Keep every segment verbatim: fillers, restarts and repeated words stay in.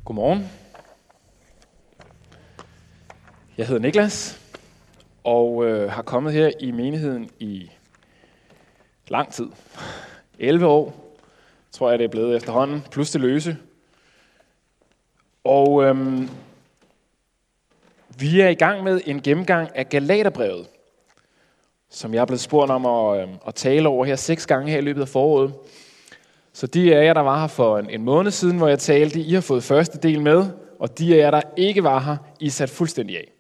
Godmorgen. Jeg hedder Niklas, og øh, har kommet her i menigheden i lang tid. elleve år, tror jeg det er blevet efterhånden, plus det løse. Og øhm, vi er i gang med en gennemgang af Galaterbrevet, som jeg er blevet spurgt om at, øhm, at tale over her seks gange her i løbet af foråret. Så de af jer, der var her for en, en måned siden, hvor jeg talte, I har fået første del med, og de af jer, der ikke var her, I er sat fuldstændig af.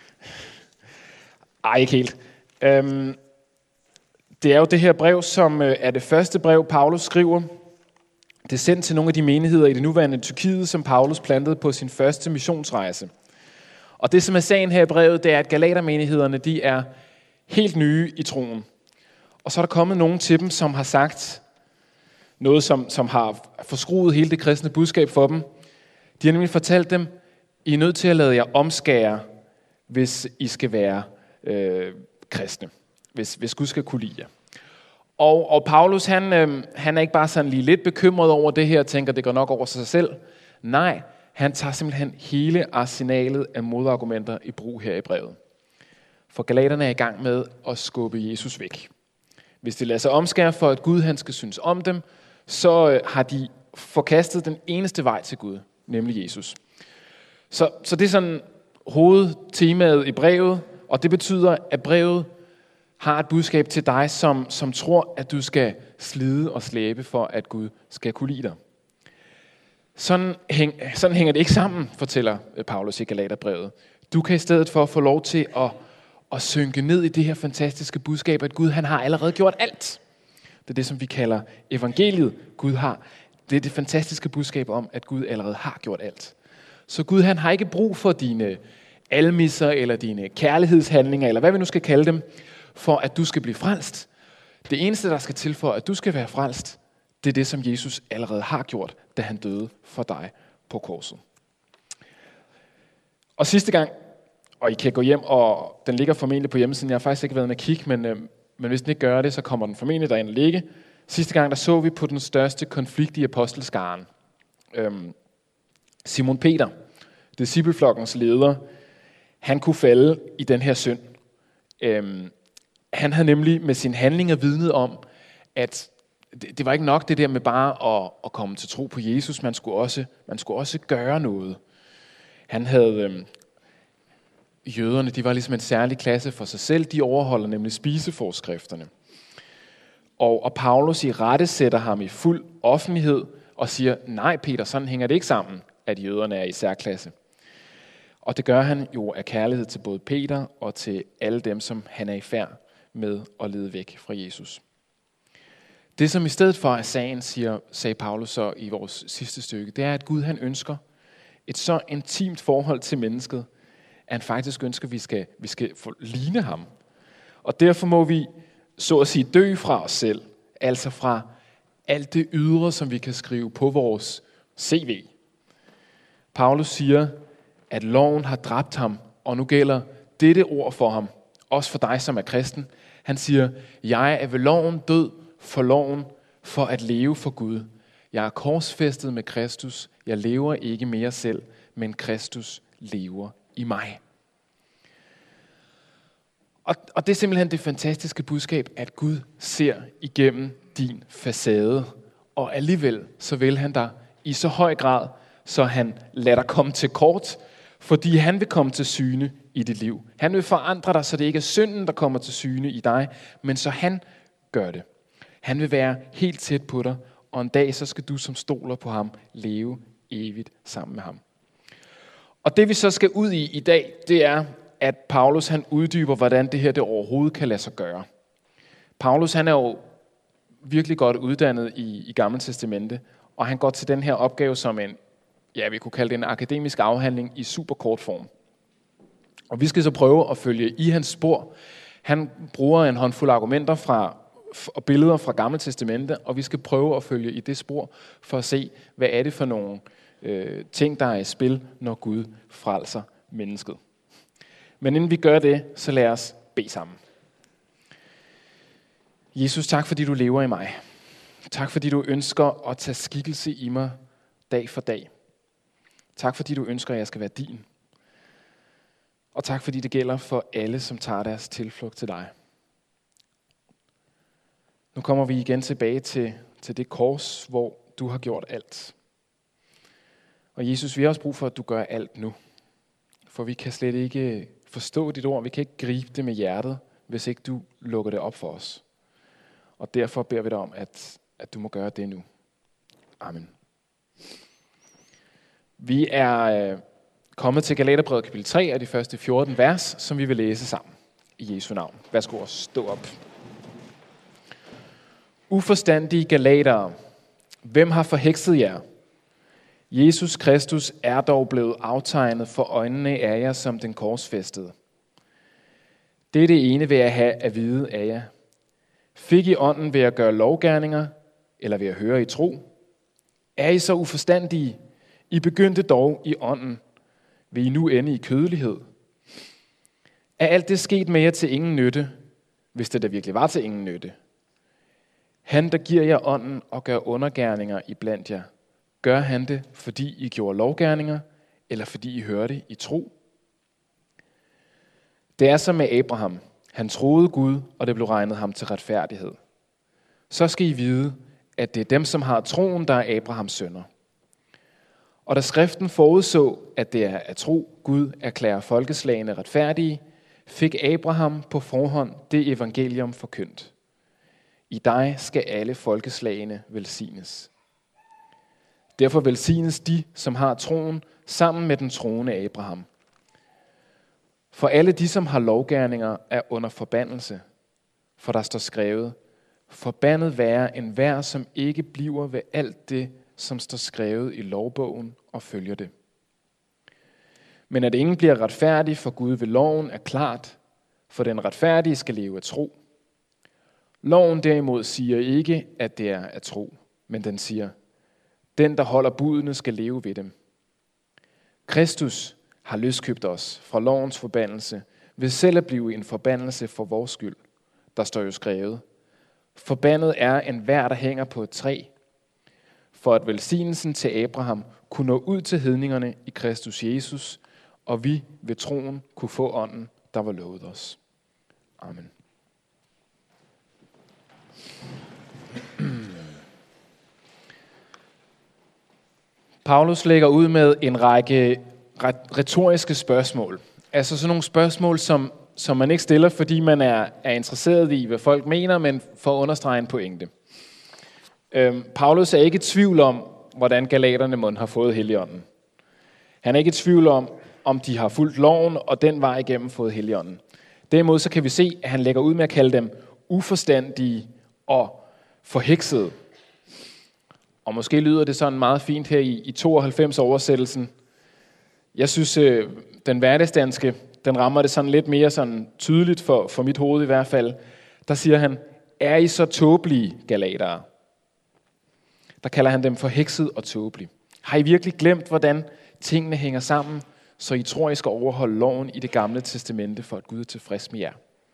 Ej, ikke helt. Øhm, det er jo det her brev, som øh, er det første brev, Paulus skriver. Det er sendt til nogle af de menigheder i det nuværende Tyrkiet, som Paulus plantede på sin første missionsrejse. Og det, som er sagen her i brevet, det er, at Galatermenighederne, de er helt nye i troen. Og så er der kommet nogen til dem, som har sagt noget, som, som har forskruet hele det kristne budskab for dem. De har nemlig fortalt dem, I er nødt til at lade jer omskære, hvis I skal være øh, kristne. Hvis, hvis Gud skal kunne lide jer. Og, og Paulus, han, øh, han er ikke bare sådan lige lidt bekymret over det her, og tænker, det går nok over sig selv. Nej, han tager simpelthen hele arsenalet af modargumenter i brug her i brevet. For galaterne er i gang med at skubbe Jesus væk. Hvis de lader sig omskære for, at Gud han skal synes om dem, så øh, har de forkastet den eneste vej til Gud, nemlig Jesus. Så, så det er sådan hovedtemaet i brevet, og det betyder, at brevet har et budskab til dig, som, som tror, at du skal slide og slæbe for, at Gud skal kunne lide dig. Sådan, hæng, sådan hænger det ikke sammen, fortæller Paulus i Galaterbrevet. Du kan i stedet for få lov til at, at synke ned i det her fantastiske budskab, at Gud han har allerede gjort alt. Det er det, som vi kalder evangeliet. Gud har. Det er det fantastiske budskab om, at Gud allerede har gjort alt. Så Gud han har ikke brug for dine almisser, eller dine kærlighedshandlinger, eller hvad vi nu skal kalde dem, for at du skal blive frelst. Det eneste, der skal til for, at du skal være frelst, det er det, som Jesus allerede har gjort, da han døde for dig på korset. Og sidste gang, og I kan gå hjem, og den ligger formentlig på hjemmesiden, jeg har faktisk ikke været med at kigge, men, øh, men hvis den ikke gør det, så kommer den formentlig derind at ligge. Sidste gang, der så vi på den største konflikt i apostelskaren. Øhm, Simon Peter, discipleflokkens leder, han kunne falde i den her synd. Øhm, han havde nemlig med sine handlinger vidnet om, at det, det var ikke nok det der med bare at, at komme til tro på Jesus, man skulle også, man skulle også gøre noget. Han havde, øhm, jøderne, de var ligesom en særlig klasse for sig selv, de overholder nemlig spiseforskrifterne. Og, og Paulus i rette sætter ham i fuld offentlighed og siger, nej Peter, sådan hænger det ikke sammen, at jøderne er i særklasse. Og det gør han jo af kærlighed til både Peter og til alle dem, som han er i færd med at lede væk fra Jesus. Det, som i stedet for er sagen, siger, sagde Paulus så i vores sidste stykke, det er, at Gud han ønsker et så intimt forhold til mennesket, at han faktisk ønsker, at vi skal, vi skal ligne ham. Og derfor må vi, så at sige, dø fra os selv, altså fra alt det ydre, som vi kan skrive på vores C V. Paulus siger, at loven har dræbt ham, og nu gælder dette ord for ham, også for dig, som er kristen. Han siger, jeg er ved loven død for loven, for at leve for Gud. Jeg er korsfæstet med Kristus. Jeg lever ikke mere selv, men Kristus lever i mig. Og, og det er simpelthen det fantastiske budskab, at Gud ser igennem din facade, og alligevel så vil han dig i så høj grad, så han lader dig komme til kort, fordi han vil komme til syne i dit liv. Han vil forandre dig, så det ikke er synden, der kommer til syne i dig, men så han gør det. Han vil være helt tæt på dig, og en dag så skal du, som stoler på ham, leve evigt sammen med ham. Og det vi så skal ud i i dag, det er, at Paulus han uddyber, hvordan det her det overhovedet kan lade sig gøre. Paulus han er jo virkelig godt uddannet i, i Gamle Testamente, og han går til den her opgave som en, ja, vi kunne kalde det en akademisk afhandling i super kort form. Og vi skal så prøve at følge i hans spor. Han bruger en håndfuld argumenter fra, og billeder fra Gamle Testamente, og vi skal prøve at følge i det spor, for at se, hvad er det for nogle øh, ting, der er i spil, når Gud frelser mennesket. Men inden vi gør det, så lad os bede sammen. Jesus, tak fordi du lever i mig. Tak fordi du ønsker at tage skikkelse i mig dag for dag. Tak fordi du ønsker, at jeg skal være din. Og tak fordi det gælder for alle, som tager deres tilflugt til dig. Nu kommer vi igen tilbage til, til det kors, hvor du har gjort alt. Og Jesus, vi har også brug for, at du gør alt nu. For vi kan slet ikke forstå dit ord, vi kan ikke gribe det med hjertet, hvis ikke du lukker det op for os. Og derfor beder vi dig om, at, at du må gøre det nu. Amen. Vi er øh, kommet til Galaterbrevet kapitel tre af de første fjorten vers, som vi vil læse sammen i Jesu navn. Værsgo at stå op. Uforstandige galatere, hvem har forhekset jer? Jesus Kristus er dog blevet aftegnet for øjnene af jer som den korsfæstede. Det er det ene ved at have at vide af jer. Fik I ånden ved at gøre lovgerninger, eller ved at høre i tro? Er I så uforstandige? I begyndte dog i ånden. Vil I nu ende i kødelighed? Er alt det sket med jer til ingen nytte, hvis det da virkelig var til ingen nytte? Han, der giver jer ånden og gør undergerninger iblandt jer, gør han det, fordi I gjorde lovgerninger, eller fordi I hørte i tro? Det er som med Abraham. Han troede Gud, og det blev regnet ham til retfærdighed. Så skal I vide, at det er dem, som har troen, der er Abrahams sønner. Og da skriften forudså, at det er at tro, Gud erklærer folkeslagene retfærdige, fik Abraham på forhånd det evangelium forkyndt. I dig skal alle folkeslagene velsignes. Derfor velsignes de, som har troen, sammen med den troende Abraham. For alle de, som har lovgerninger, er under forbandelse. For der står skrevet, forbandet være enhver, som ikke bliver ved alt det, som står skrevet i lovbogen og følger det. Men at ingen bliver retfærdig for Gud ved loven er klart, for den retfærdige skal leve af tro. Loven derimod siger ikke, at det er at tro, men den siger, den, der holder budene, skal leve ved dem. Kristus har løskøbt os fra lovens forbandelse, ved selv at blive en forbandelse for vores skyld. Der står jo skrevet, forbandet er enhver, der hænger på et træ, for at velsignelsen til Abraham kunne nå ud til hedningerne i Kristus Jesus, og vi ved troen kunne få ånden, der var lovet os. Amen. Paulus lægger ud med en række retoriske spørgsmål. Altså sådan nogle spørgsmål, som, som man ikke stiller, fordi man er, er interesseret i, hvad folk mener, men for at understrege en pointe. Øhm, Paulus er ikke i tvivl om, hvordan galaterne måtte have fået Helligånden. Han er ikke i tvivl om, om de har fulgt loven, og den vej igennem fået Helligånden. Derimod så kan vi se, at han lægger ud med at kalde dem uforstandige og forheksede. Og måske lyder det sådan meget fint her i, i tooghalvfems-oversættelsen. Jeg synes, øh, den hverdagsdanske, den rammer det sådan lidt mere sådan tydeligt for, for mit hoved i hvert fald. Der siger han, er I så tåbelige, galatere? Der kalder han dem forhekset og tåbelige. Har I virkelig glemt, hvordan tingene hænger sammen, så I tror, I skal overholde loven i det gamle testamente, for at Gud er tilfreds med jer?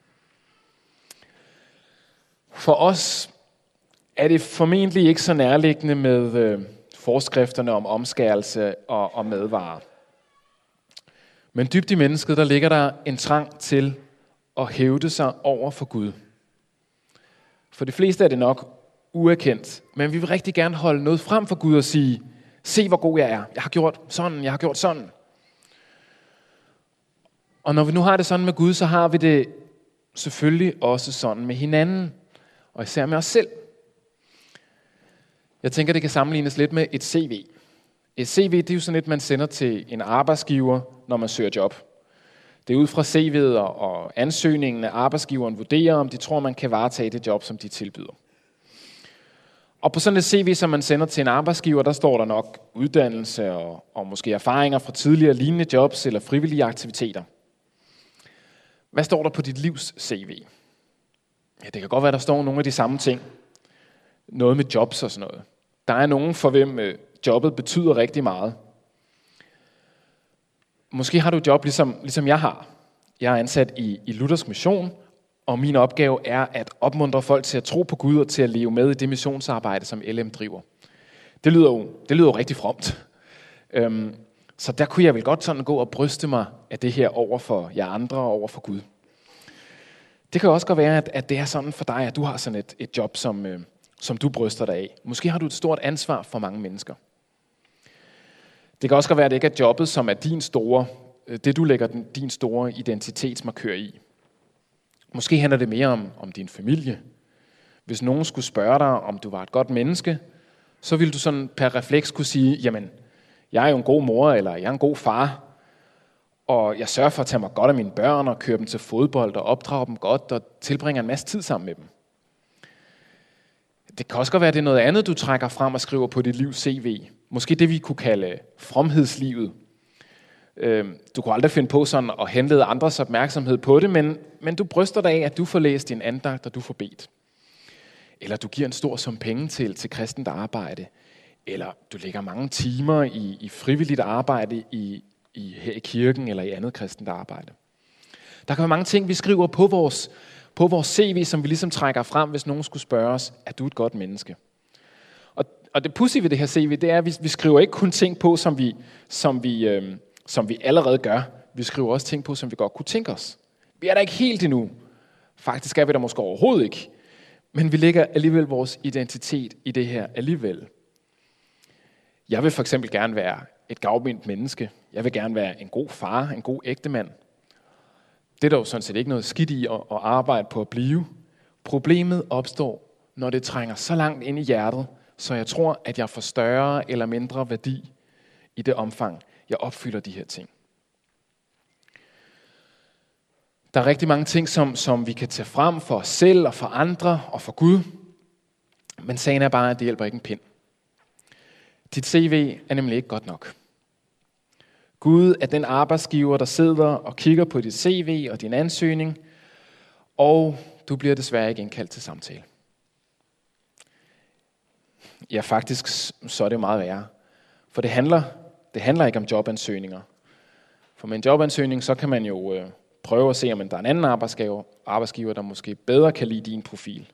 For os er det formentlig ikke så nærliggende med øh, forskrifterne om omskærelse og, og madvarer. Men dybt i mennesket, der ligger der en trang til at hævde sig over for Gud. For de fleste er det nok uerkendt, men vi vil rigtig gerne holde noget frem for Gud og sige, se hvor god jeg er, jeg har gjort sådan, jeg har gjort sådan. Og når vi nu har det sådan med Gud, så har vi det selvfølgelig også sådan med hinanden, og især med os selv. Jeg tænker, det kan sammenlignes lidt med et C V. Et C V, det er jo sådan et, man sender til en arbejdsgiver, når man søger job. Det er ud fra C V'et og ansøgningen, at arbejdsgiveren vurderer, om de tror, man kan varetage det job, som de tilbyder. Og på sådan et C V, som man sender til en arbejdsgiver, der står der nok uddannelse og, og måske erfaringer fra tidligere lignende jobs eller frivillige aktiviteter. Hvad står der på dit livs C V? Ja, det kan godt være, der står nogle af de samme ting. Noget med jobs og sådan noget. Der er nogen, for hvem øh, jobbet betyder rigtig meget. Måske har du et job, ligesom, ligesom jeg har. Jeg er ansat i, i Luthersk Mission, og min opgave er at opmuntre folk til at tro på Gud og til at leve med i det missionsarbejde, som L M driver. Det lyder jo, det lyder jo rigtig fromt. Øhm, Så der kunne jeg vel godt sådan gå og bryste mig af det her over for jer andre og over for Gud. Det kan også godt være, at, at det er sådan for dig, at du har sådan et, et job, som, øh, som du bryster dig af. Måske har du et stort ansvar for mange mennesker. Det kan også godt være, at det ikke er jobbet, som er din store, det du lægger den, din store identitetsmarkør i. Måske handler det mere om, om din familie. Hvis nogen skulle spørge dig, om du var et godt menneske, så ville du sådan per refleks kunne sige, jamen, jeg er jo en god mor, eller jeg er en god far, og jeg sørger for at tage mig godt af mine børn, og køre dem til fodbold, og opdrage dem godt, og tilbringer en masse tid sammen med dem. Det kan også godt være, at det er noget andet, du trækker frem og skriver på dit livs C V. Måske det, vi kunne kalde fromhedslivet. Du kunne aldrig finde på sådan at henlede andres opmærksomhed på det, men, men du bryster dig af, at du får læst din andagt, og du får bedt. Eller du giver en stor sum penge til, til kristent arbejde. Eller du lægger mange timer i, i frivilligt arbejde i, i, her i kirken eller i andet kristent arbejde. Der kan være mange ting, vi skriver på vores, på vores C V, som vi ligesom trækker frem, hvis nogen skulle spørge os, er du et godt menneske? Og, og det pudsige ved det her C V, det er, at vi, vi skriver ikke kun ting på, som vi, som, vi, øh, som vi allerede gør. Vi skriver også ting på, som vi godt kunne tænke os. Vi er der ikke helt endnu. Faktisk er vi der måske overhovedet ikke. Men vi lægger alligevel vores identitet i det her alligevel. Jeg vil for eksempel gerne være et gavmildt menneske. Jeg vil gerne være en god far, en god ægtemand. Det er der jo sådan set ikke noget skidt i at, at arbejde på at blive. Problemet opstår, når det trænger så langt ind i hjertet, så jeg tror, at jeg får større eller mindre værdi i det omfang, jeg opfylder de her ting. Der er rigtig mange ting, som, som vi kan tage frem for os selv og for andre og for Gud. Men sagen er bare, at det hjælper ikke en pind. Dit C V er nemlig ikke godt nok. Gud er den arbejdsgiver, der sidder og kigger på dit C V og din ansøgning, og du bliver desværre ikke indkaldt til samtale. Ja, faktisk så er det meget værre. For det handler, det handler ikke om jobansøgninger. For med en jobansøgning, så kan man jo øh, prøve at se, om der er en anden arbejdsgiver, arbejdsgiver, der måske bedre kan lide din profil.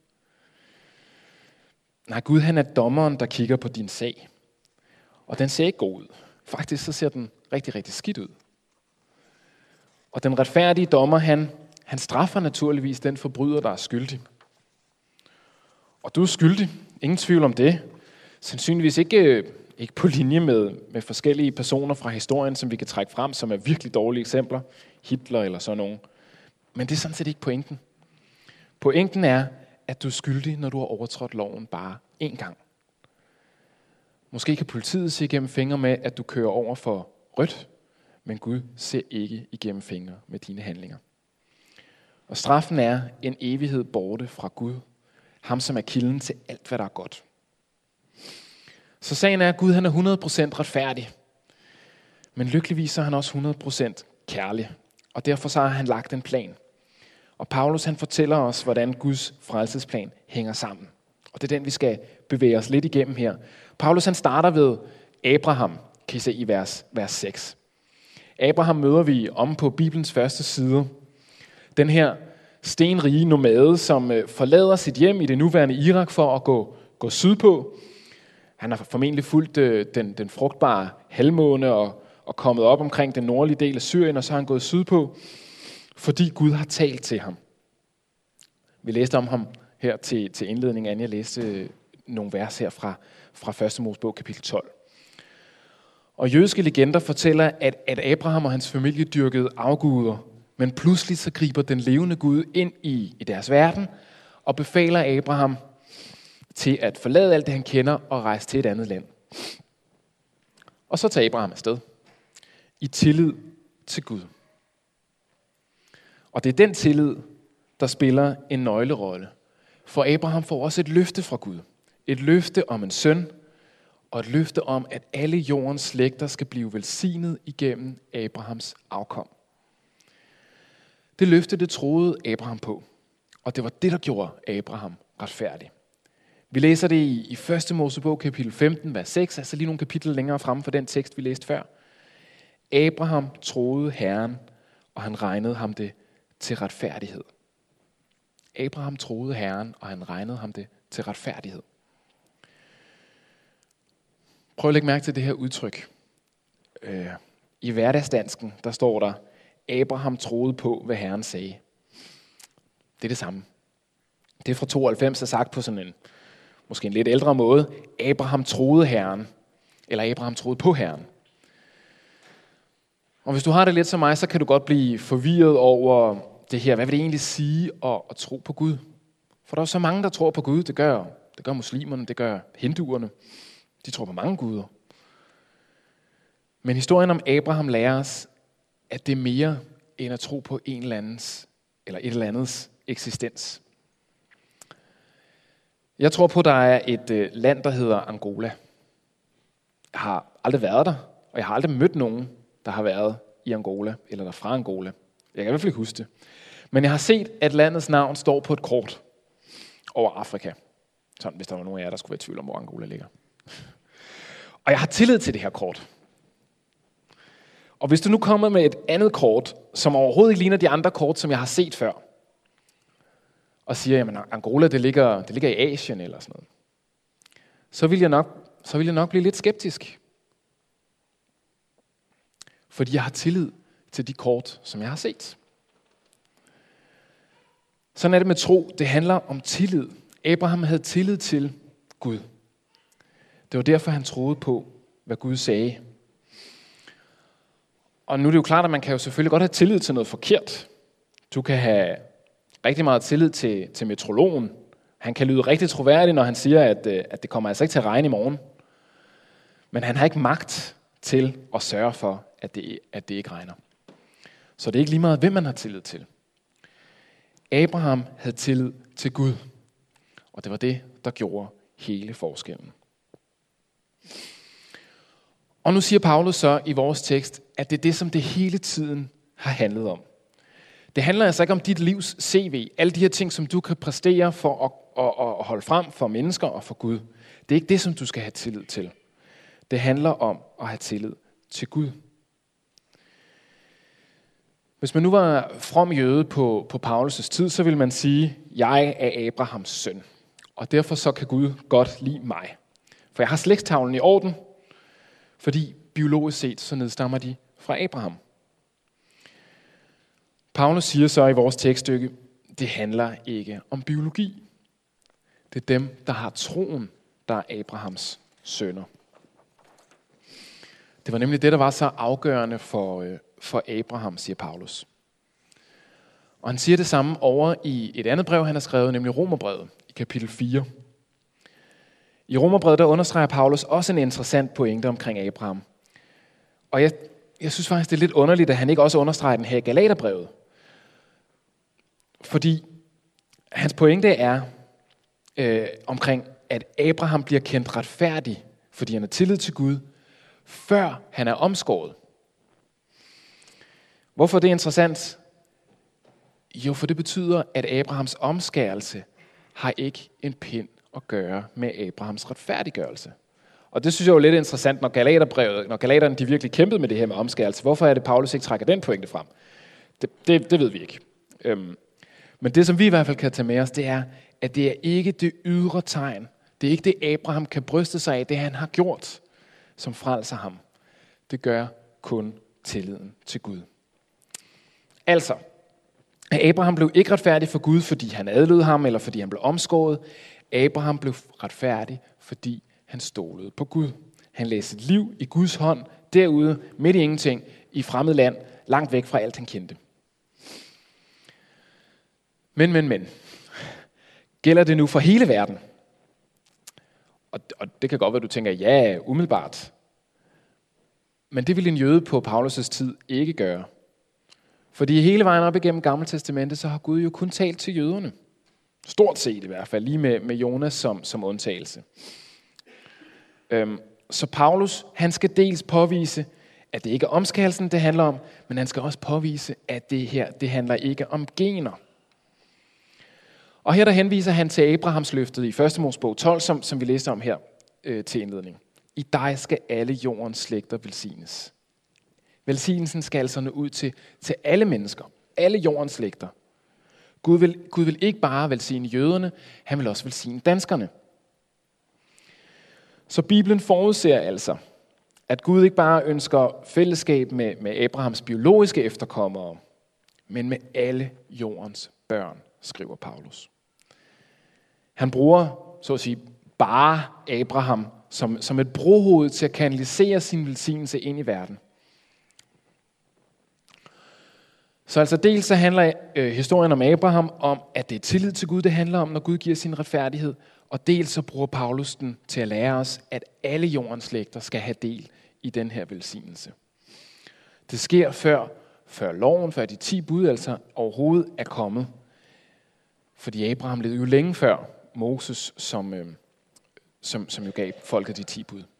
Nej, Gud han er dommeren, der kigger på din sag. Og den ser ikke god ud. Faktisk så ser den rigtig, rigtig skidt ud. Og den retfærdige dommer, han, han straffer naturligvis den forbryder, der er skyldig. Og du er skyldig. Ingen tvivl om det. Sandsynligvis ikke, ikke på linje med, med forskellige personer fra historien, som vi kan trække frem, som er virkelig dårlige eksempler. Hitler eller sådan nogen. Men det er sådan set ikke pointen. Pointen er, at du er skyldig, når du har overtrådt loven bare én gang. Måske kan politiet se igennem fingre med, at du kører over for rødt, men Gud ser ikke igennem fingre med dine handlinger. Og straffen er en evighed borte fra Gud, ham som er kilden til alt, hvad der er godt. Så sagen er, at Gud han er hundrede procent retfærdig, men lykkeligvis er han også hundrede procent kærlig, og derfor så har han lagt en plan. Og Paulus han fortæller os, hvordan Guds frelsesplan hænger sammen. Og det er den, vi skal bevæge os lidt igennem her. Paulus han starter ved Abraham, kan I se i vers, vers seks. Abraham møder vi om på Bibelens første side. Den her stenrige nomade, som forlader sit hjem i det nuværende Irak for at gå, gå sydpå. Han har formentlig fulgt den, den frugtbare halvmåne og, og kommet op omkring den nordlige del af Syrien, og så har han gået sydpå, fordi Gud har talt til ham. Vi læste om ham her til, til indledning, Anja læste nogle vers her fra, fra første Mosebog, kapitel tolv. Og jødiske legender fortæller, at, at Abraham og hans familie dyrkede afguder, men pludselig så griber den levende Gud ind i, i deres verden, og befaler Abraham til at forlade alt det, han kender, og rejse til et andet land. Og så tager Abraham afsted, i tillid til Gud. Og det er den tillid, der spiller en nøglerolle. For Abraham får også et løfte fra Gud. Et løfte om en søn, og et løfte om, at alle jordens slægter skal blive velsignet igennem Abrahams afkom. Det løfte, det troede Abraham på. Og det var det, der gjorde Abraham retfærdig. Vi læser det i, i første Mosebog, kapitel femten, vers seks, altså lige nogle kapitler længere fremme for den tekst, vi læste før. Abraham troede Herren, og han regnede ham det til retfærdighed. Abraham troede Herren, og han regnede ham det til retfærdighed. Prøv at lægge mærke til det her udtryk. Øh, I hverdagsdansken, der står der, Abraham troede på, hvad Herren sagde. Det er det samme. Det er fra tooghalvfems, er sagt på sådan en, måske en lidt ældre måde. Abraham troede Herren, eller Abraham troede på Herren. Og hvis du har det lidt som mig, så kan du godt blive forvirret over det her. Hvad vil det egentlig sige at, at tro på Gud? For der er så mange, der tror på Gud. Det gør, det gør muslimerne, det gør hinduerne. De tror på mange guder. Men historien om Abraham lærer os, at det er mere end at tro på en eller andens, eller et eller andets eksistens. Jeg tror på, at der er et øh, land, der hedder Angola. Jeg har aldrig været der, og jeg har aldrig mødt nogen, der har været i Angola, eller der fra Angola. Jeg kan i hvert fald ikke huske det. Men jeg har set, at landets navn står på et kort over Afrika. Sådan, hvis der var nogen af jer, der skulle være i tvivl om, hvor Angola ligger. Og jeg har tillid til det her kort. Og hvis du nu kommer med et andet kort, som overhovedet ikke ligner de andre kort, som jeg har set før, og siger, at Angola det ligger, det ligger i Asien eller sådan noget, så vil jeg nok, så vil jeg nok blive lidt skeptisk. Fordi jeg har tillid til de kort, som jeg har set. Sådan er det med tro. Det handler om tillid. Abraham havde tillid til Gud. Det var derfor, han troede på, hvad Gud sagde. Og nu er det jo klart, at man kan jo selvfølgelig godt have tillid til noget forkert. Du kan have rigtig meget tillid til, til meteorologen. Han kan lyde rigtig troværdig, når han siger, at, at det kommer altså ikke til at regne i morgen. Men han har ikke magt til at sørge for, at det, at det ikke regner. Så det er ikke lige meget, hvem man har tillid til. Abraham havde tillid til Gud. Og det var det, der gjorde hele forskellen. Og nu siger Paulus så i vores tekst, at det er det, som det hele tiden har handlet om. Det handler altså ikke om dit livs C V, alle de her ting, som du kan præstere for at, at, at holde frem for mennesker og for Gud. Det er ikke det, som du skal have tillid til. Det handler om at have tillid til Gud. Hvis man nu var from jøde på, på Paulus' tid, så ville man sige, jeg er Abrahams søn, og derfor så kan Gud godt lide mig. For jeg har slægtstavlen i orden, fordi biologisk set så nedstammer de fra Abraham. Paulus siger så i vores tekststykke, det handler ikke om biologi. Det er dem, der har troen, der er Abrahams sønner. Det var nemlig det, der var så afgørende for, for Abraham, siger Paulus. Og han siger det samme over i et andet brev, han har skrevet, nemlig Romerbrevet i kapitel fire. I Romerbrevet, der understreger Paulus også en interessant pointe omkring Abraham. Og jeg, jeg synes faktisk, det er lidt underligt, at han ikke også understreger den her i Galaterbrevet. Fordi hans pointe er øh, omkring, at Abraham bliver kendt retfærdig, fordi han har tillid til Gud, før han er omskåret. Hvorfor er det interessant? Jo, for det betyder, at Abrahams omskærelse har ikke en pind at gøre med Abrahams retfærdiggørelse. Og det synes jeg er jo lidt interessant, når Galaterbrevet, når galaterne de virkelig kæmpede med det her med omskærelse. Hvorfor er det, Paulus ikke trækker den pointe frem? Det, det, det ved vi ikke. Øhm, men det, som vi i hvert fald kan tage med os, det er, at det er ikke det ydre tegn. Det er ikke det, Abraham kan bryste sig af, det han har gjort, som frelser ham. Det gør kun tilliden til Gud. Altså, Abraham blev ikke retfærdig for Gud, fordi han adlød ham, eller fordi han blev omskåret. Abraham blev retfærdig, fordi han stolede på Gud. Han lagde sit liv i Guds hånd, derude, midt i ingenting, i fremmed land, langt væk fra alt han kendte. Men, men, men. Gælder det nu for hele verden? Og, og det kan godt være, at du tænker, ja, umiddelbart. Men det ville en jøde på Paulus' tid ikke gøre. Fordi hele vejen op igennem Gamle Testamentet, så har Gud jo kun talt til jøderne. Stort set i hvert fald, lige med, med Jonas som, som undtagelse. Øhm, så Paulus, han skal dels påvise, at det ikke er omskærelsen, det handler om, men han skal også påvise, at det her, det handler ikke om gener. Og her der henviser han til Abrahams løftet i første Mosebog tolv, som, som vi læste om her øh, til indledning. I dig skal alle jordens slægter velsignes. Velsignelsen skal altså nå ud til, til alle mennesker, alle jordens slægter. Gud vil, Gud vil ikke bare velsigne jøderne, han vil også velsigne danskerne. Så Bibelen forudser altså, At Gud ikke bare ønsker fællesskab med, med Abrahams biologiske efterkommere, men med alle jordens børn, skriver Paulus. Han bruger, så at sige, bare Abraham som, som et brohoved til at kanalisere sin velsignelse ind i verden. Så altså dels så handler øh, historien om Abraham om, at det er tillid til Gud, det handler om, når Gud giver sin retfærdighed. Og dels så bruger Paulus den til at lære os, at alle jordens slægter skal have del i den her velsignelse. Det sker før, før loven, før de ti bud altså overhovedet er kommet. Fordi Abraham levede jo længe før Moses, som, øh, som, som jo gav folket de ti bud.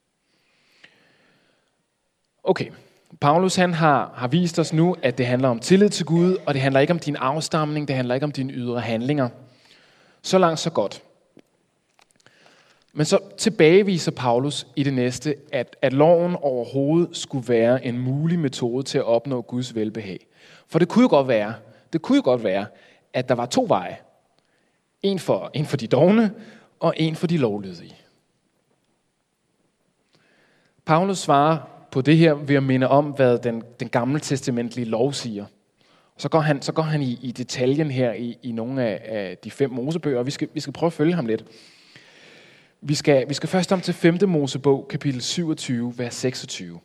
Okay. Paulus han har, har vist os nu, at det handler om tillid til Gud, og det handler ikke om din afstamning, det handler ikke om dine ydre handlinger. Så langt, så godt. Men så tilbageviser Paulus i det næste, at, at loven overhovedet skulle være en mulig metode til at opnå Guds velbehag. For det kunne jo godt være, det kunne jo godt være, at der var to veje. En for, en for de dovne, og en for de lovlydige. Paulus svarer på det her ved at minde om, hvad den, den gamle testamentlige lov siger. Så går han, så går han i, i detaljen her i, i nogle af, af de fem mosebøger, og vi skal, vi skal prøve at følge ham lidt. Vi skal, vi skal først om til femte Mosebog, kapitel syvogtyve, vers seksogtyve.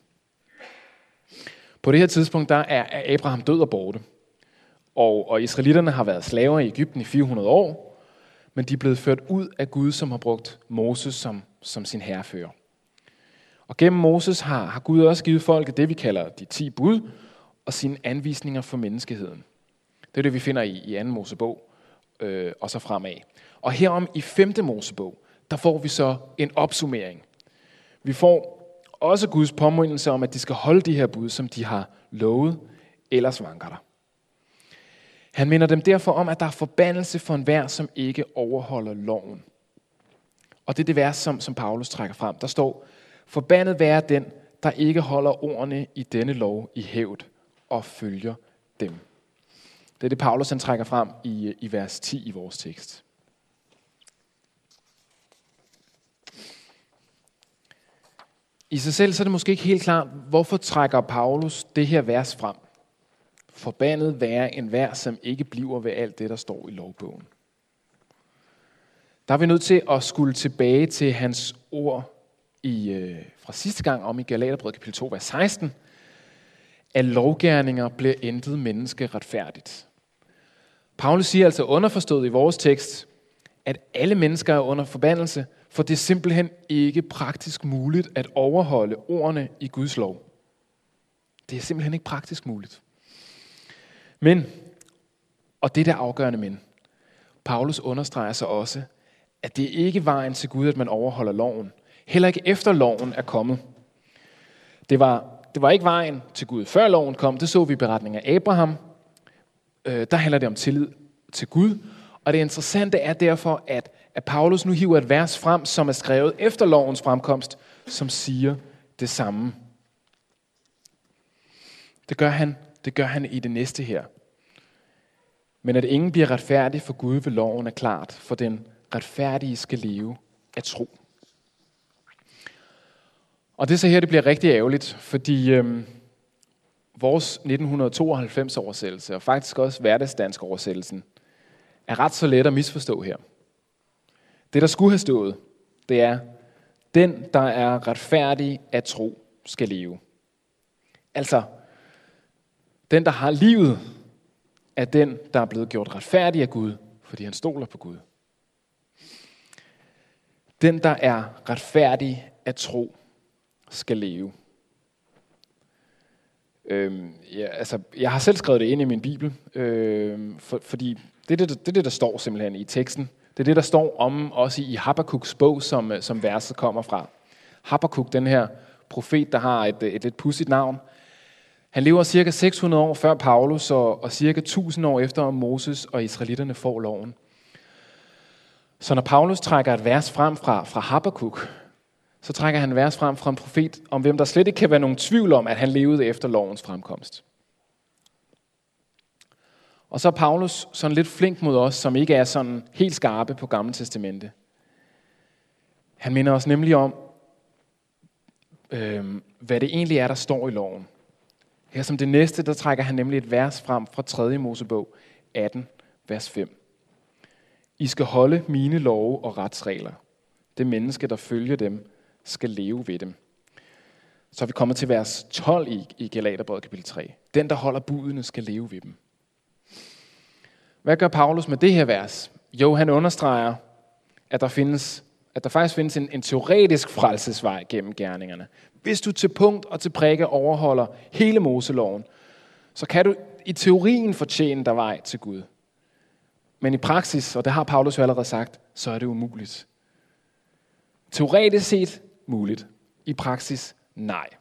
På det her tidspunkt, der er Abraham død og borte. Og, og israelitterne har været slaver i Egypten i fire hundrede år, men de er blevet ført ud af Gud, som har brugt Moses som, som sin herrefører. Og gennem Moses har, har Gud også givet folket det, vi kalder de ti bud, og sine anvisninger for menneskeheden. Det er det, vi finder i, i anden Mosebog, øh, og så fremad. Og herom i femte Mosebog, der får vi så en opsummering. Vi får også Guds påmindelse om, at de skal holde de her bud, som de har lovet, ellers vanker der. Han minder dem derfor om, at der er forbandelse for enhver, som ikke overholder loven. Og det er det vers, som, som Paulus trækker frem. Der står, forbandet være den, der ikke holder ordene i denne lov i hævd og følger dem. Det er det, Paulus han trækker frem i, i vers ti i vores tekst. I sig selv så er det måske ikke helt klart, hvorfor trækker Paulus det her vers frem. Forbandet være enhver, som ikke bliver ved alt det, der står i lovbogen. Der er vi nødt til at skulle tilbage til hans ord i, øh, fra sidste gang om i Galaterbrevet kapitel to, vers seksten, at lovgerninger bliver intet menneske retfærdigt. Paulus siger altså underforstået i vores tekst, at alle mennesker er under forbandelse, for det er simpelthen ikke praktisk muligt at overholde ordene i Guds lov. Det er simpelthen ikke praktisk muligt. Men, og det der afgørende men, Paulus understreger så også, at det ikke er vejen til Gud, at man overholder loven. Heller ikke efter loven er kommet. Det var, det var ikke vejen til Gud, før loven kom. Det så vi i beretningen af Abraham. Øh, der handler det om tillid til Gud. Og det interessante er derfor, at, at Paulus nu hiver et vers frem, som er skrevet efter lovens fremkomst, som siger det samme. Det gør han, det gør han i det næste her. Men at ingen bliver retfærdig for Gud ved loven er klart, for den retfærdige skal leve af tro. Og det er så her, det bliver rigtig ærgerligt, fordi øhm, vores nitten tooghalvfems oversættelse, og faktisk også hverdagsdansk oversættelsen, er ret så let at misforstå her. Det, der skulle have stået, det er, den, der er retfærdig af tro, skal leve. Altså, den, der har livet, er den, der er blevet gjort retfærdig af Gud, fordi han stoler på Gud. Den, der er retfærdig af tro, skal leve. Øhm, ja, altså, jeg har selv skrevet det ind i min bibel, øhm, for, fordi det er det, det er det, der står simpelthen i teksten. Det er det, der står om også i Habakuks bog, som, som verset kommer fra. Habakuk, den her profet, der har et, et, et pudsigt navn. Han lever cirka seks hundrede år før Paulus, og, og cirka tusind år efter Moses og israelitterne får loven. Så når Paulus trækker et vers frem fra, fra Habakuk, så trækker han et vers frem fra en profet, om hvem der slet ikke kan være nogen tvivl om, at han levede efter lovens fremkomst. Og så er Paulus sådan lidt flink mod os, som ikke er sådan helt skarpe på Gamle Testamente. Han minder os nemlig om, øh, hvad det egentlig er, der står i loven. Her som det næste, der trækker han nemlig et vers frem fra tredje Mosebog atten, vers fem. I skal holde mine love og retsregler. Det menneske, der følger dem, skal leve ved dem. Så er vi kommet til vers tolv i, i Galaterbrevet kapitel tre. Den, der holder budene, skal leve ved dem. Hvad gør Paulus med det her vers? Jo, han understreger, at der, findes, at der faktisk findes en, en teoretisk frelsesvej gennem gerningerne. Hvis du til punkt og til prikke overholder hele Moseloven, så kan du i teorien fortjene dig vej til Gud. Men i praksis, og det har Paulus jo allerede sagt, så er det umuligt. Teoretisk set muligt. I praksis nej.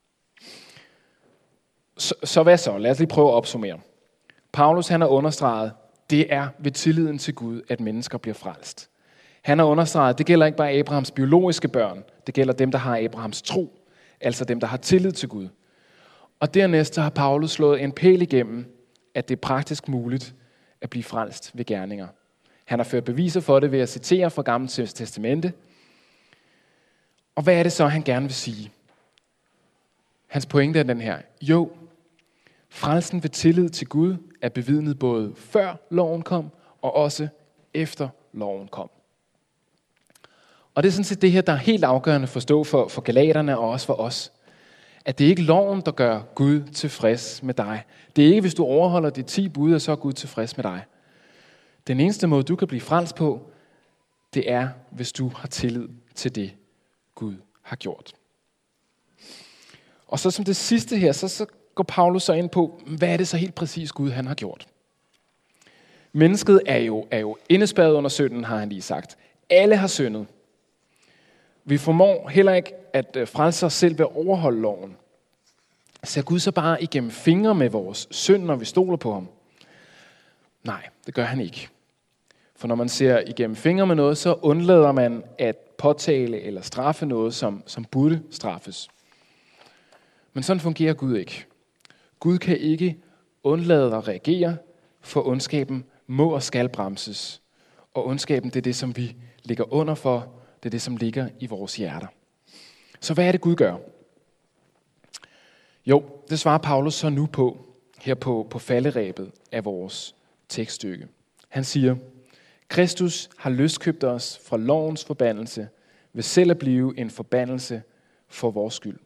Så, så hvad så? Lad os lige prøve at opsummere. Paulus han har understreget, det er ved tilliden til Gud, at mennesker bliver frelst. Han har understreget, det gælder ikke bare Abrahams biologiske børn, det gælder dem, der har Abrahams tro, altså dem, der har tillid til Gud. Og dernæst har Paulus slået en pæl igennem, at det er praktisk muligt at blive frelst ved gerninger. Han har ført beviser for det ved at citere fra Gamle Testamente. Og hvad er det så, han gerne vil sige? Hans pointe er den her. Jo, frelsen ved tillid til Gud er bevidnet både før loven kom, og også efter loven kom. Og det er sådan set det her, der er helt afgørende at forstå for, for galaterne og også for os. At det er ikke loven, der gør Gud tilfreds med dig. Det er ikke, hvis du overholder de ti bud, så er Gud tilfreds med dig. Den eneste måde, du kan blive frelst på, det er, hvis du har tillid til det, Gud har gjort. Og så som det sidste her, så, så går Paulus så ind på, hvad er det så helt præcis Gud han har gjort. Mennesket er jo, er jo indespærret under synden, har han lige sagt. Alle har syndet. Vi formår heller ikke at frelse os selv ved at overholde loven. Ser Gud så bare igennem fingre med vores synd, når vi stoler på ham? Nej, det gør han ikke. For når man ser igennem fingre med noget, så undlader man at påtale eller straffe noget, som, som burde straffes. Men sådan fungerer Gud ikke. Gud kan ikke undlade at reagere, for ondskaben må og skal bremses. Og ondskaben, det er det, som vi ligger under for. Det er det, som ligger i vores hjerter. Så hvad er det, Gud gør? Jo, det svarer Paulus så nu på, her på, på falderæbet af vores tekststykke. Han siger, Kristus har løskøbt os fra lovens forbandelse, ved selv at blive en forbandelse for vores skyld.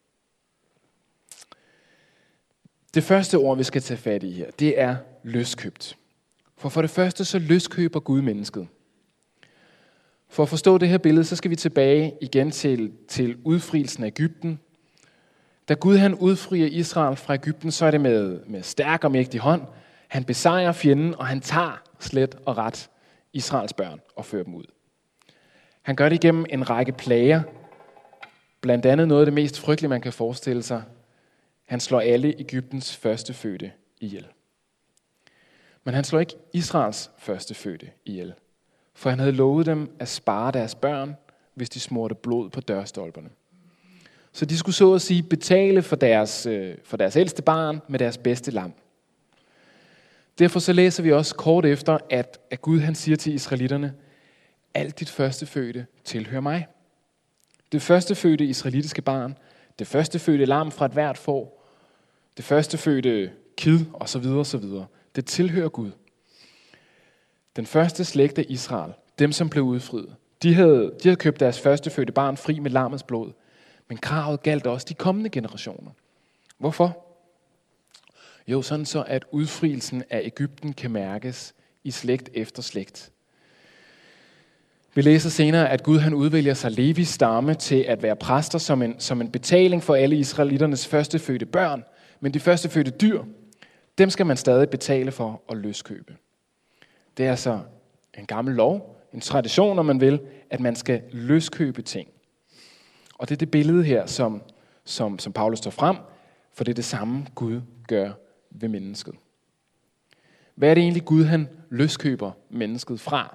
Det første ord, vi skal tage fat i her, det er løskøbt. For for det første, så løskøber Gud mennesket. For at forstå det her billede, så skal vi tilbage igen til, til udfrielsen af Egypten. Da Gud han udfrier Israel fra Egypten, så er det med, med stærk og mægtig hånd. Han besejrer fjenden, og han tager slet og ret Israels børn og fører dem ud. Han gør det igennem en række plager. Blandt andet noget af det mest frygtelige, man kan forestille sig. Han slår alle Egyptens førstefødte ihjel. Men han slår ikke Israels førstefødte ihjel. For han havde lovet dem at spare deres børn, hvis de smurte blod på dørstolperne. Så de skulle så at sige betale for deres, for deres ældste barn med deres bedste lam. Derfor så læser vi også kort efter, at, at Gud han siger til israelitterne, alt dit førstefødte tilhører mig. Det førstefødte israelitiske barn, det førstefødte lam fra et hvert får, det førstefødte kid osv. osv. Det tilhører Gud. Den første slægt af Israel, dem som blev udfriet, de havde, de havde købt deres førstefødte barn fri med lammets blod. Men kravet galt også de kommende generationer. Hvorfor? Jo, sådan så at udfrielsen af Egypten kan mærkes i slægt efter slægt. Vi læser senere, at Gud han udvælger sig Levis stamme til at være præster som en, som en betaling for alle israelitternes førstefødte børn. Men de førstefødte dyr, dem skal man stadig betale for at løskøbe. Det er altså en gammel lov, en tradition, om man vil, at man skal løskøbe ting. Og det er det billede her, som, som, som Paulus står frem, for det er det samme, Gud gør ved mennesket. Hvad er det egentlig, Gud han løskøber mennesket fra?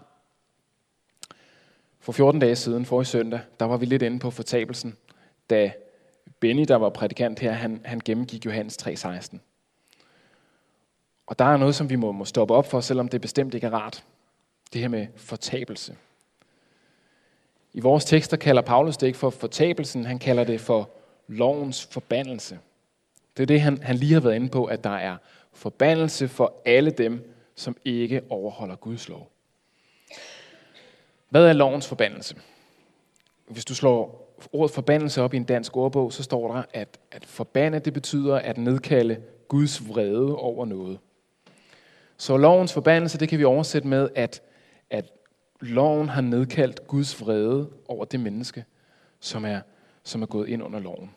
For fjorten dage siden, forrige søndag, der var vi lidt inde på fortabelsen, da Benny, der var prædikant her, han, han gennemgik Johannes tre seksten. Og der er noget, som vi må, må stoppe op for, selvom det bestemt ikke er rart. Det her med fortabelse. I vores tekster kalder Paulus det ikke for fortabelsen, han kalder det for lovens forbandelse. Det er det, han, han lige har været inde på, at der er forbandelse for alle dem, som ikke overholder Guds lov. Hvad er lovens forbandelse? Hvis du slår ordet forbandelse op i en dansk ordbog, så står der, at, at forbande, det betyder at nedkalde Guds vrede over noget. Så lovens forbandelse, det kan vi oversætte med, at, at loven har nedkaldt Guds vrede over det menneske, som er, som er gået ind under loven.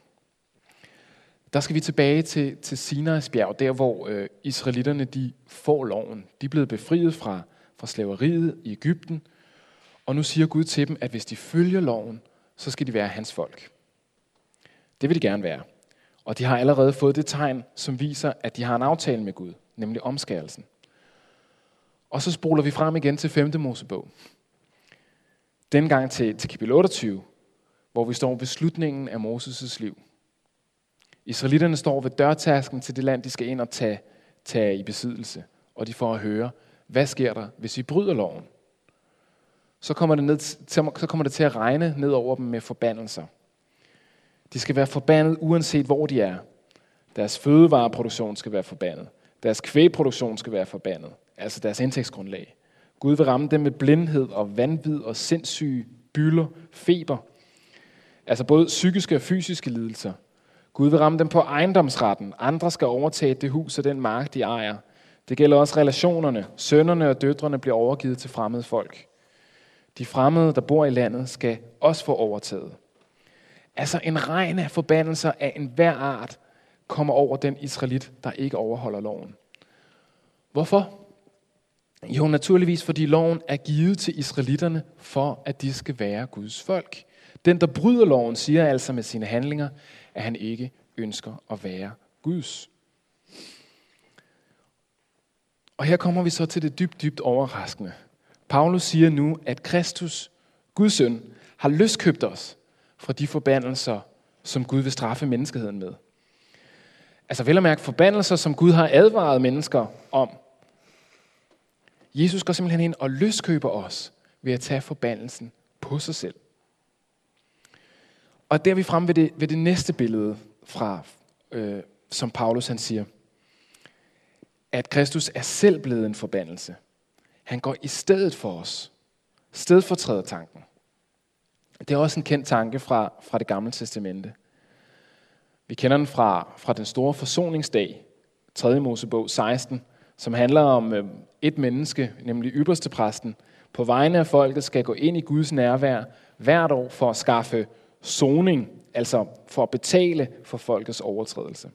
Der skal vi tilbage til, til Sinais bjerg, der hvor øh, israelitterne de får loven. De er blevet befriet fra, fra slaveriet i Egypten, og nu siger Gud til dem, at hvis de følger loven, så skal de være hans folk. Det vil de gerne være. Og de har allerede fået det tegn, som viser, at de har en aftale med Gud, nemlig omskærelsen. Og så spoler vi frem igen til femte Mosebog. Denne gang til, til kapitel otteogtyve, hvor vi står ved slutningen af Moses' liv. Israelitterne står ved dørtærsken til det land, de skal ind og tage, tage i besiddelse. Og de får at høre, hvad sker der, hvis vi bryder loven? Så kommer, det ned, så kommer det til at regne ned over dem med forbandelser. De skal være forbandet, uanset hvor de er. Deres fødevareproduktion skal være forbandet. Deres kvægproduktion skal være forbandet. Altså deres indtægtsgrundlag. Gud vil ramme dem med blindhed og vanvid og sindssyge, bylder, feber. Altså både psykiske og fysiske lidelser. Gud vil ramme dem på ejendomsretten. Andre skal overtage det hus og den mark, de ejer. Det gælder også relationerne. Sønnerne og døtrene bliver overgivet til fremmede folk. De fremmede, der bor i landet, skal også få overtaget. Altså en regn af forbandelser af enhver art kommer over den israelit, der ikke overholder loven. Hvorfor? Jo, naturligvis fordi loven er givet til israelitterne for, at de skal være Guds folk. Den, der bryder loven, siger altså med sine handlinger, at han ikke ønsker at være Guds. Og her kommer vi så til det dybt, dybt overraskende. Paulus siger nu, at Kristus, Guds søn, har løskøbt os fra de forbandelser, som Gud vil straffe menneskeheden med. Altså vel at mærke forbandelser, som Gud har advaret mennesker om. Jesus går simpelthen ind og løskøber os ved at tage forbandelsen på sig selv. Og der er vi fremme ved det, ved det næste billede, fra, øh, som Paulus han siger, at Kristus er selv blevet en forbandelse. Han går i stedet for os. Stedfortræder tanken. Det er også en kendt tanke fra, fra det gamle testamente. Vi kender den fra, fra den store forsoningsdag, tredje Mosebog seksten, som handler om øh, et menneske, nemlig ypperstepræsten, på vegne af folket skal gå ind i Guds nærvær hvert år for at skaffe soning, altså for at betale for folkets overtrædelse.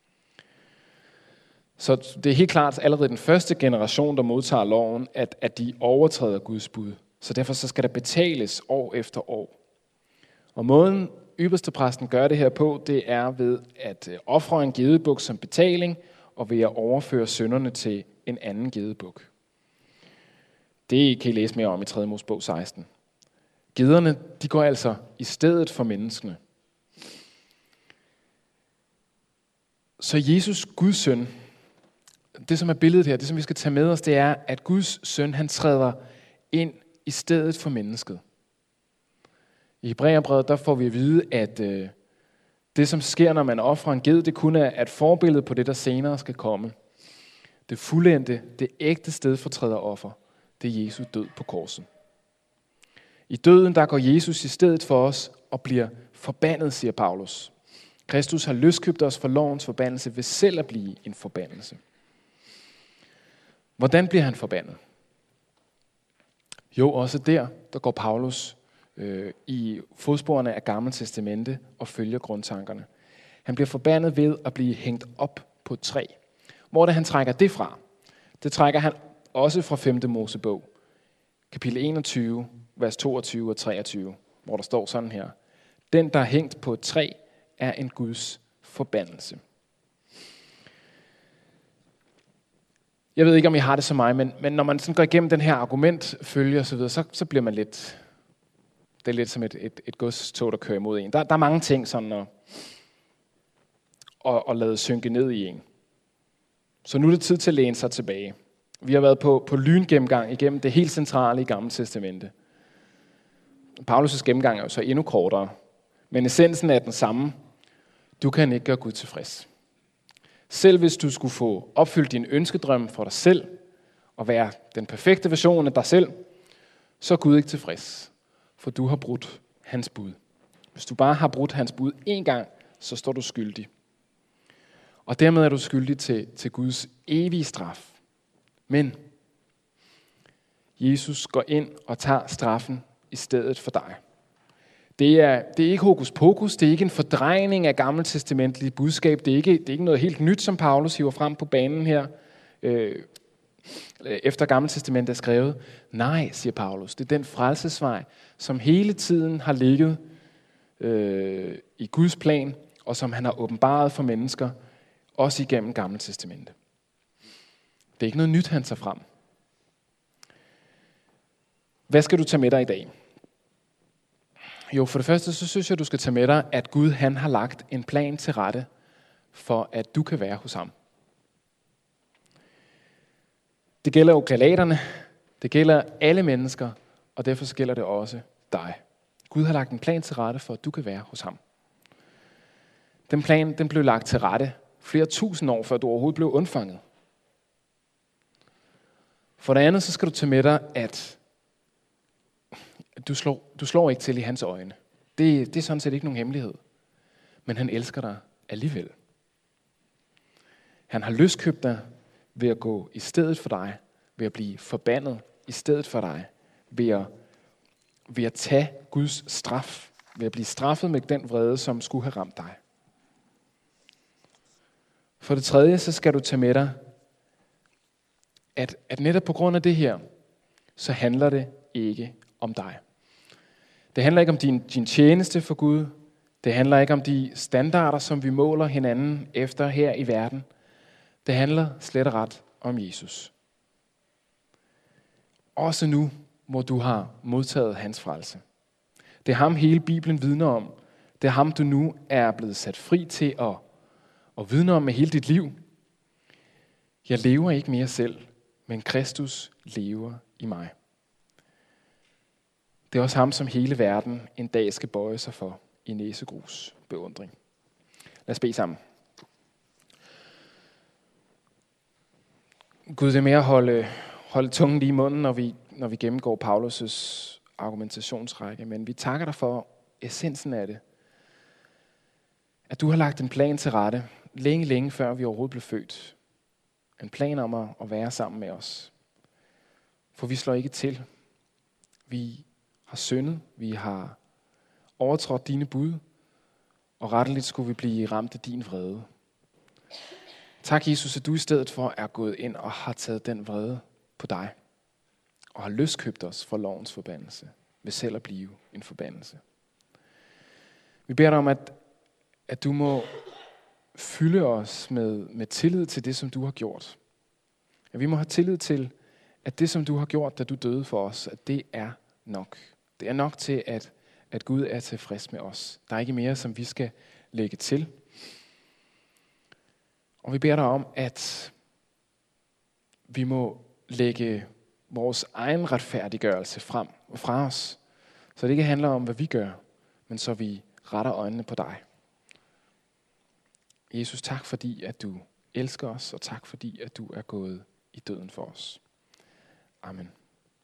Så det er helt klart allerede den første generation, der modtager loven, at, at de overtræder Guds bud. Så derfor så skal der betales år efter år. Og måden ypperstepræsten gør det her på, det er ved at ofre en gedebuk som betaling, og ved at overføre synderne til en anden gedebuk. Det kan I læse mere om i tredje Mosebog seksten. Gederne, de går altså i stedet for menneskene. Så Jesus, Guds søn, det som er billedet her, det som vi skal tage med os, det er, at Guds søn, han træder ind i stedet for mennesket. I Hebræerbrevet, der får vi at vide, at øh, det som sker, når man offrer en ged, det kun er et forbillede på det, der senere skal komme. Det fuldendte, det ægte stedfortræderoffer, det er Jesu død på korset. I døden, der går Jesus i stedet for os og bliver forbandet, siger Paulus. Kristus har løskøbt os for lovens forbandelse ved selv at blive en forbandelse. Hvordan bliver han forbandet? Jo, også der, der går Paulus øh, i fodsporene af Gamle Testamente og følger grundtankerne. Han bliver forbandet ved at blive hængt op på et træ. Hvor det han trækker det fra? Det trækker han også fra femte Mosebog, kapitel enogtyve, vers toogtyve og treogtyve, hvor der står sådan her. Den, der er hængt på et træ, er en Guds forbandelse. Jeg ved ikke, om I har det som mig, men, men når man sådan går igennem den her argumentfølge og så videre, så, så bliver man lidt, det er lidt som et, et, et godstog, der kører imod en. Der, der er mange ting sådan at, at, at lade synke ned i en. Så nu er det tid til at læne sig tilbage. Vi har været på, på lyngennemgang igennem det helt centrale i Gamle Testamente. Paulus' gennemgang er jo så endnu kortere, men essensen er den samme. Du kan ikke gøre Gud tilfreds. Selv hvis du skulle få opfyldt din ønskedrøm for dig selv, og være den perfekte version af dig selv, så er Gud ikke tilfreds, for du har brudt hans bud. Hvis du bare har brudt hans bud én gang, så står du skyldig. Og dermed er du skyldig til, til Guds evige straf. Men Jesus går ind og tager straffen i stedet for dig. Det er, det er ikke hokus pokus, det er ikke en fordrejning af gammeltestamentlige budskab, det er, ikke, det er ikke noget helt nyt, som Paulus hiver frem på banen her, øh, efter gammeltestamentet er skrevet. Nej, siger Paulus, det er den frelsesvej, som hele tiden har ligget øh, i Guds plan, og som han har åbenbaret for mennesker, også igennem gammeltestamentet. Det er ikke noget nyt, han tager frem. Hvad skal du tage med dig i dag? Jo, for det første, så synes jeg, du skal tage med dig, at Gud han har lagt en plan til rette, for at du kan være hos ham. Det gælder jo galaterne, det gælder alle mennesker, og derfor så gælder det også dig. Gud har lagt en plan til rette, for at du kan være hos ham. Den plan, den blev lagt til rette flere tusind år, før du overhovedet blev undfanget. For det andet, så skal du tage med dig, at du slår, du slår ikke til i hans øjne. Det, det er sådan set ikke nogen hemmelighed. Men han elsker dig alligevel. Han har løskøbt dig ved at gå i stedet for dig, ved at blive forbandet i stedet for dig, ved at, ved at tage Guds straf, ved at blive straffet med den vrede, som skulle have ramt dig. For det tredje, så skal du tage med dig, at, at netop på grund af det her, så handler det ikke om dig. Det handler ikke om din, din tjeneste for Gud. Det handler ikke om de standarder, som vi måler hinanden efter her i verden. Det handler slet og ret om Jesus. Også nu, hvor du har modtaget hans frelse. Det er ham, hele Bibelen vidner om. Det er ham, du nu er blevet sat fri til at, at vidne om med hele dit liv. Jeg lever ikke mere selv, men Kristus lever i mig. Det er også ham, som hele verden en dag skal bøje sig for i næsegrus beundring. Lad os bede sammen. Gud, det er med at holde, holde tungen lige i munden, når vi, når vi gennemgår Paulus' argumentationsrække, men vi takker dig for essensen af det. At du har lagt en plan til rette, længe, længe før vi overhovedet blev født. En plan om at, at være sammen med os. For vi slår ikke til. Vi har syndet, vi har overtrådt dine bud, og retteligt skulle vi blive ramt af din vrede. Tak, Jesus, at du i stedet for er gået ind og har taget den vrede på dig, og har løskøbt os for lovens forbandelse, ved selv at blive en forbandelse. Vi beder dig om, at, at du må fylde os med, med tillid til det, som du har gjort. At vi må have tillid til, at det, som du har gjort, da du døde for os, at det er nok. Det er nok til, at, at Gud er tilfreds med os. Der er ikke mere, som vi skal lægge til. Og vi beder dig om, at vi må lægge vores egen retfærdiggørelse frem fra os, så det ikke handler om, hvad vi gør, men så vi retter øjnene på dig. Jesus, tak fordi, at du elsker os, og tak fordi, at du er gået i døden for os. Amen.